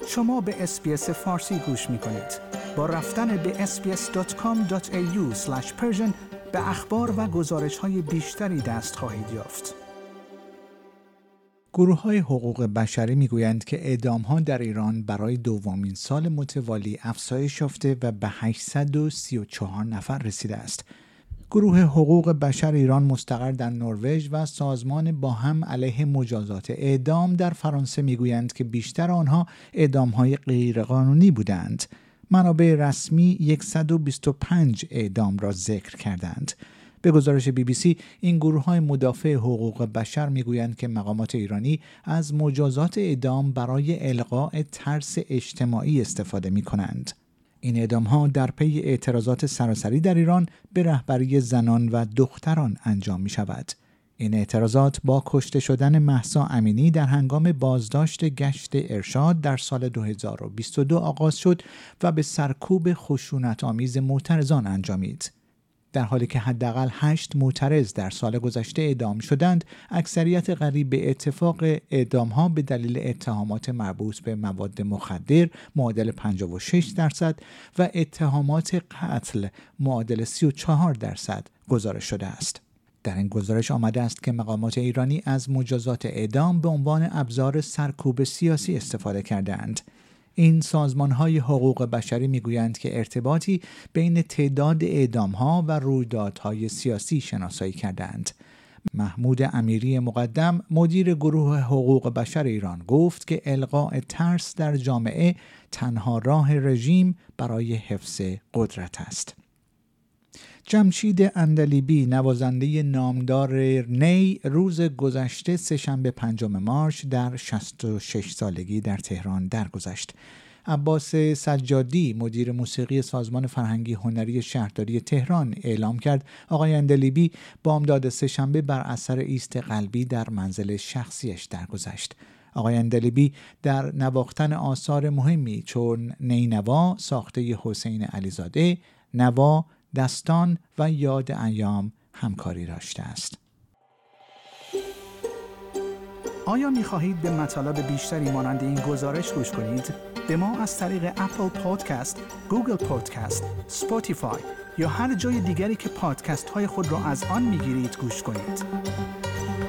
شما به SBS فارسی گوش می‌کنید. با رفتن به sbs.com.au/persian به اخبار و گزارش‌های بیشتری دست خواهید یافت. گروه‌های حقوق بشری می‌گویند که اعدام‌ها در ایران برای دومین سال متوالی افزایش یافته و به 834 نفر رسیده است. گروه حقوق بشر ایران مستقر در نروژ و سازمان با هم علیه مجازات اعدام در فرانسه می‌گویند که بیشتر آنها اعدام‌های غیرقانونی بودند. منابع رسمی 125 اعدام را ذکر کردند. به گزارش BBC، این گروه‌های مدافع حقوق بشر می‌گویند که مقامات ایرانی از مجازات اعدام برای الغاء ترس اجتماعی استفاده می‌کنند. این اعدام‌ها در پی اعتراضات سراسری در ایران به رهبری زنان و دختران انجام می‌شود. این اعتراضات با کشته شدن مهسا امینی در هنگام بازداشت گشت ارشاد در سال 2022 آغاز شد و به سرکوب خشونت‌آمیز معترضان انجامید. در حالی که حداقل 8 معترض در سال گذشته اعدام شدند، اکثریت قریب به اتفاق اعدام‌ها به دلیل اتهامات مربوط به مواد مخدر معادل 56% و اتهامات قتل معادل 34% گزارش شده است. در این گزارش آمده است که مقامات ایرانی از مجازات اعدام به عنوان ابزار سرکوب سیاسی استفاده کردند. این سازمان‌های حقوق بشری می‌گویند که ارتباطی بین تعداد اعدام‌ها و رویدادهای سیاسی شناسایی کردند. محمود امیری مقدم، مدیر گروه حقوق بشر ایران، گفت که الغاء ترس در جامعه تنها راه رژیم برای حفظ قدرت است. جمشید اندلیبی، نوازنده نامدار نی، روز گذشته سه‌شنبه 5 مارس در 66 سالگی در تهران درگذشت. عباس سجادی، مدیر موسیقی سازمان فرهنگی هنری شهرداری تهران، اعلام کرد آقای اندلیبی بامداد سه‌شنبه بر اثر ایست قلبی در منزل شخصیش درگذشت. آقای اندلیبی در نواختن آثار مهمی چون نینوا ساخته حسین علیزاده، نوا، دستان و یاد ایام همکاری داشته است. آیا می‌خواهید به مطالب بیشتری مانند این گزارش گوش کنید؟ به ما از طریق اپل پادکست، گوگل پادکست، اسپاتیفای یا هر جای دیگری که پادکست‌های خود را از آن می‌گیرید گوش کنید.